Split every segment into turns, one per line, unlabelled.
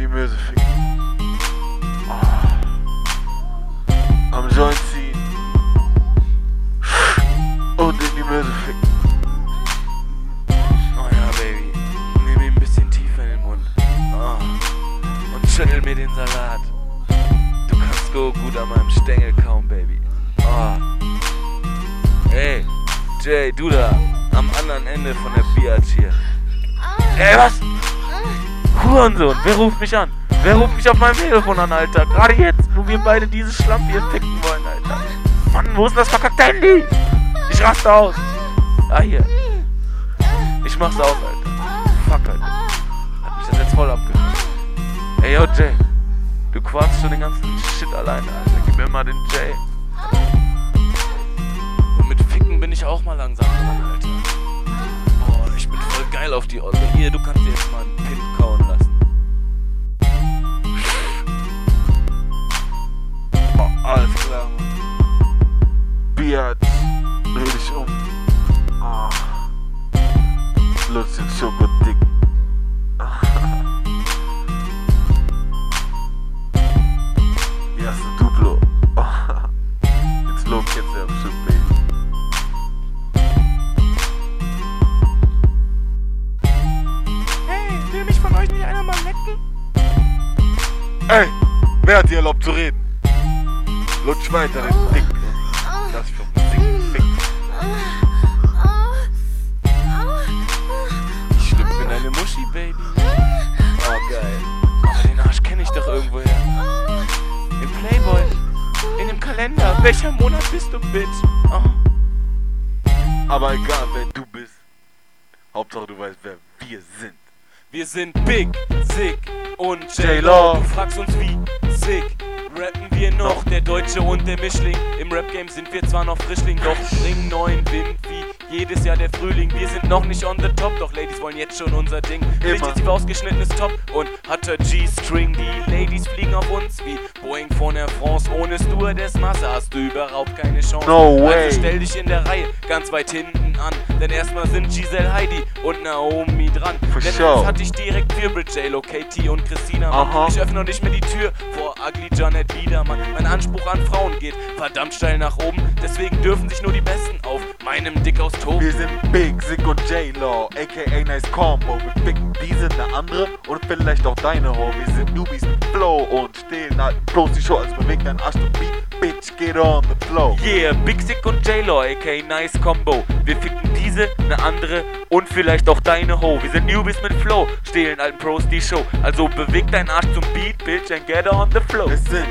Möse ficken. Am Joint ziehen. Und in die Möse ficken.
Oh ja, Baby. Nimm ihn ein bisschen tiefer in den Mund. Und schüttel mir den Salat. Du kannst so gut an meinem Stängel kauen, Baby. Hey, Jay, du da. Am anderen Ende von der Biatch hier. Ey, was? Hurensohn, wer ruft mich an? Wer ruft mich auf meinem Telefon an, Alter? Gerade jetzt, wo wir beide diese Schlampe hier ficken wollen, Alter. Mann, wo ist denn das verkackte Handy? Ich raste aus. Hier. Ich mach's aus, Alter. Fuck, Alter. Hat mich das jetzt voll abgefuckt. Ey, yo, Jay. Du quarkst schon den ganzen Shit alleine, Alter. Gib mir mal den Jay. Und mit Ficken bin ich auch mal langsam dran, Alter. Boah, ich bin voll geil auf die Olle. Hier, du kannst dir jetzt mal einen Pimp kauen lassen.
Alles klar. Biatch, dreh dich um. Lutz den Schokodick. Hier hast du Duplo. Jetzt lob jetzt der Shit, Baby.
Hey, will mich von euch nicht einer mal lecken?
Ey, wer hat dir erlaubt zu reden? Lutsch weiter den Dick. Das für Musik Fick.
Ich schlüpfe in deine Muschi, Baby. Oh, geil. Aber den Arsch kenne ich doch irgendwoher. Im Playboy. In dem Kalender. Welcher Monat bist du, Bitch?
Aber egal, wer du bist. Hauptsache du weißt, wer wir sind.
Wir sind Big, Sick und
J-Law.
Du fragst uns wie sick. Rappen wir noch, der Deutsche und der Mischling. Im Rap-Game sind wir zwar noch Frischling, doch bringen neuen Wind wie jedes Jahr der Frühling. Wir sind noch nicht on the top, doch Ladies wollen jetzt schon unser Ding. Richtig ausgeschnittenes Top und hat G-String. Die Ladies fliegen auf uns wie Boeing von Air France. Ohne Stewardess-Masse hast du überhaupt keine Chance.
No way.
Also stell dich in der Reihe ganz weit hinten an. Denn erstmal sind Giselle, Heidi und Naomi dran.
For
Denn
sure.
jetzt hatte ich direkt Wirbel, J-Lo, KT und Christina. Mann. Ich öffne noch nicht mehr die Tür vor Ugly Janet Biedermann. Mein Anspruch an Frauen geht verdammt steil nach oben. Deswegen dürfen sich nur die Besten auf meinem Dick aus toben.
Wir sind Big, Sick und J-Law, aka Nice Combo. Wir ficken diese, eine andere und vielleicht auch deine Ho. Wir sind Newbies mit Flow und stehlen halt bloß die Show. Also bewegt deinen Arsch zum Beat, Bitch, get on the flow.
Yeah, Big Sick und J-Law, aka Nice Combo. Wir ficken diese, eine andere und vielleicht auch deine Ho. Wir sind Newbies mit Flow, stehlen alten Pros die Show. Also beweg deinen Arsch zum Beat, Bitch, and get on the flow.
Wir sind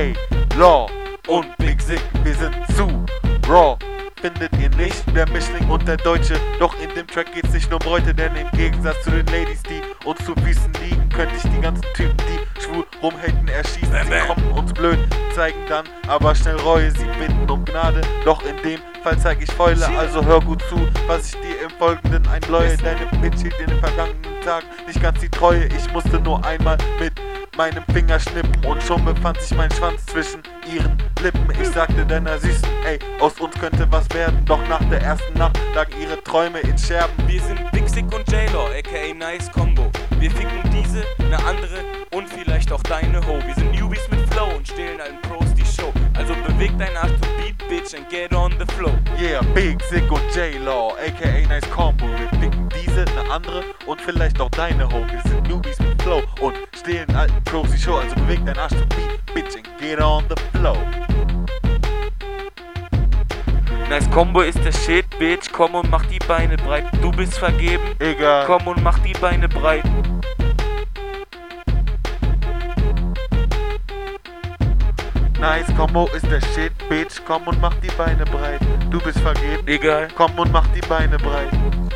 J-Law und Big Sick, wir sind zu raw. Findet ihr nicht, der Mischling und der Deutsche. Doch in dem Track geht's nicht nur um Bräute, denn im Gegensatz zu den Ladies, die uns zu Füßen liegen, könnte ich die ganzen Typen, die schwul rumhaten, erschießen. Sie kommen uns blöd, zeigen dann aber schnell Reue. Sie bitten um Gnade, doch in dem Fall zeig ich Fäule. Also hör gut zu, was ich dir im Folgenden einbläue. Deine Bitch hielt in den vergangenen Tagen nicht ganz die Treue. Ich musste nur einmal mit meinem Finger schnippen und schon befand sich mein Schwanz zwischen ihren Lippen. Ich sagte deiner Süßen, ey, aus uns könnte was werden. Doch nach der ersten Nacht lagen ihre Träume in Scherben.
Wir sind Big Sick und J-Law, aka Nice Combo. Wir ficken diese, eine andere und vielleicht auch deine Ho. Wir sind Newbies mit Flow und stehlen allen Pros die Show. Also beweg deinen Arsch zum Beat, Bitch, and get on the flow.
Yeah, Big Sick und J-Law, aka Nice Combo. Wir ficken diese, eine andere und vielleicht auch deine Ho. Wir sind Newbies mit Flow und stehlen alten Pros die Show. Also beweg deinen Arsch zum Beat, Bitch, and get on the flow.
Nice Combo ist der Shit, Bitch. Komm und mach die Beine breit. Du bist vergeben.
Egal.
Komm und mach die Beine breit.
Nice Combo ist der Shit, Bitch. Komm und mach die Beine breit. Du bist vergeben.
Egal.
Komm und mach die Beine breit.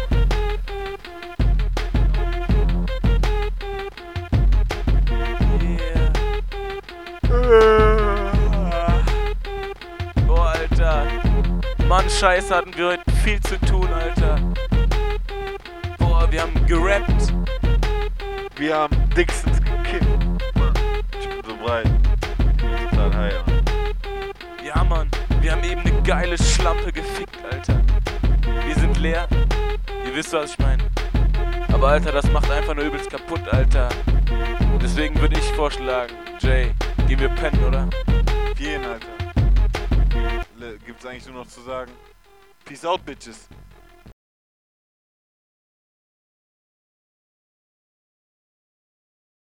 Boah, Alter. Mann, Scheiße, hatten wir heute viel zu tun, Alter. Boah, wir haben gerappt.
Wir haben dickstens gekippt. Mann, ich bin so breit. Total high, Mann.
Ja, Mann, wir haben eben eine geile Schlampe gefickt, Alter. Wir sind leer. Ihr wisst, was ich meine. Aber, Alter, das macht einfach nur übelst kaputt, Alter. Das Deswegen würde ich vorschlagen, Jay, gehen wir pennen, oder?
Gehen, Alter. Gibt's eigentlich nur noch zu sagen. Peace out, Bitches.